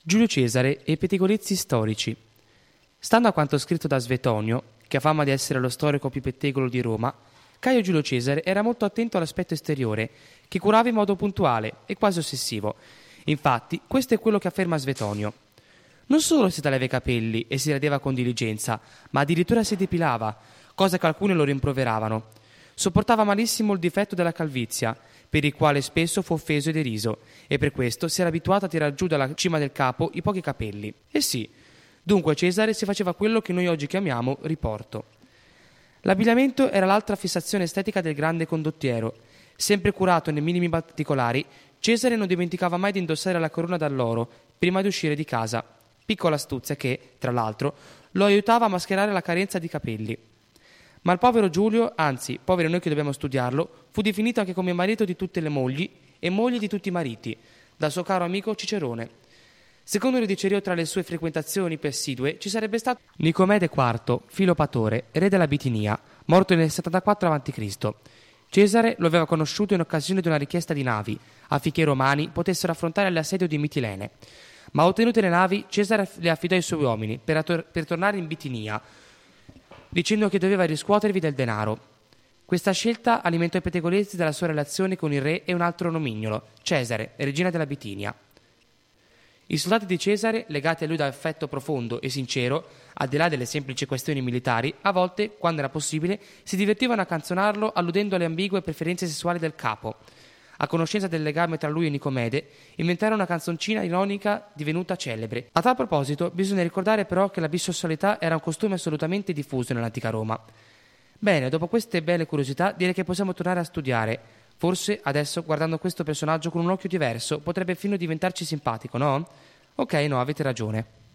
Giulio Cesare e i pettegolezzi storici. Stando a quanto scritto da Svetonio, che ha fama di essere lo storico più pettegolo di Roma, Caio Giulio Cesare era molto attento all'aspetto esteriore, che curava in modo puntuale e quasi ossessivo. Infatti, questo è quello che afferma Svetonio. Non solo si tagliava i capelli e si radeva con diligenza, ma addirittura si depilava, cosa che alcuni lo rimproveravano. Sopportava malissimo il difetto della calvizia, per il quale spesso fu offeso e deriso, e per questo si era abituato a tirar giù dalla cima del capo i pochi capelli. E sì, dunque Cesare si faceva quello che noi oggi chiamiamo riporto. L'abbigliamento era l'altra fissazione estetica del grande condottiero. Sempre curato nei minimi particolari, Cesare non dimenticava mai di indossare la corona d'alloro prima di uscire di casa, piccola astuzia che, tra l'altro, lo aiutava a mascherare la carenza di capelli. Ma il povero Giulio, anzi, poveri noi che dobbiamo studiarlo, fu definito anche come marito di tutte le mogli e moglie di tutti i mariti, dal suo caro amico Cicerone. Secondo l'Odicerio, tra le sue frequentazioni più assidue ci sarebbe stato Nicomede IV, Filopatore, re della Bitinia, morto nel 74 a.C. Cesare lo aveva conosciuto in occasione di una richiesta di navi, affinché i romani potessero affrontare l'assedio di Mitilene. Ma ottenute le navi, Cesare le affidò ai suoi uomini per tornare in Bitinia, dicendo che doveva riscuotervi del denaro. Questa scelta alimentò i pettegolezzi della sua relazione con il re e un altro nomignolo, Cesare, regina della Bitinia. I soldati di Cesare, legati a lui da affetto profondo e sincero, al di là delle semplici questioni militari, a volte, quando era possibile, si divertivano a canzonarlo alludendo alle ambigue preferenze sessuali del capo. A conoscenza del legame tra lui e Nicomede, inventarono una canzoncina ironica divenuta celebre. A tal proposito, bisogna ricordare però che la bisessualità era un costume assolutamente diffuso nell'antica Roma. Bene, dopo queste belle curiosità, direi che possiamo tornare a studiare. Forse, adesso, guardando questo personaggio con un occhio diverso, potrebbe fino diventarci simpatico, no? Ok, no, avete ragione.